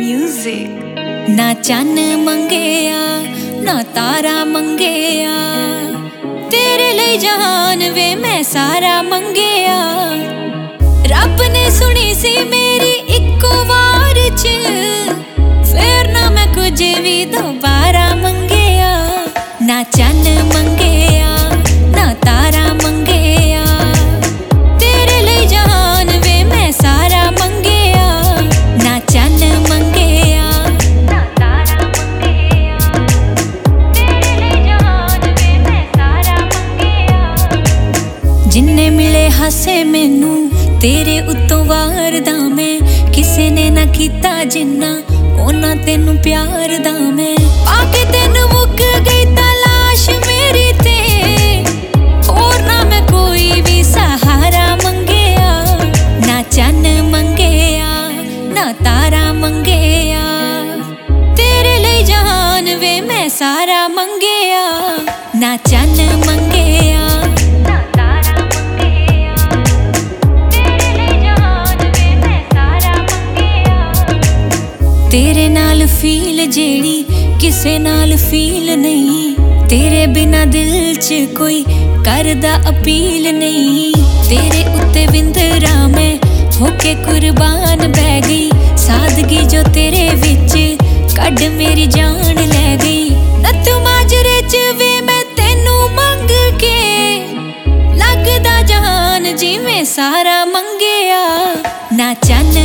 music ना चन्न मंगेया ना तारा मंगेया तेरे लिए जहान वे मैं सारा मंगेया रब ने सुनी सी मेरी इको वार च फिर ना मैं कुछ भी दोबारा मंगेया ना चन्न मंगेया ना तारा मंगेया तेरे लिए जहान वे मैं सारा मंगेया ना चन्न मंगेया ना तारा मंगेया तेरे लिए जहान वे मैं सारा मंगेया जिन्ने मिले हसे मैनू तेरे उत्तों वारदा मैं किसे ने ना कीता जिन्ना ओना तेनू प्यार दा मैं आके तेनू मुक गई तलाश मेरी ते होर ना मैं कोई भी सहारा मंगेया ना चन्न मंगेया ना तारा मंगेया तेरे लिए जहान वे मैं सारा मंगेया ना चन्न मंगेया ना तारा मंगेया तेरे लिए जहान वे मैं सारा मंगेया तेरे नाल फील जेड़ी किसे नाल फील नहीं तेरे बिना दिल च कोई करदा अपील नहीं तेरे उत्ते विंदरा मैं होके कुर्बान बह गई सादगी जो तेरे विच कड मेरी जान ले गई नत्थू माजरे च वे मैं तेनू मंग के लगदा जहान जिवें सारा मंगेया ना चन्न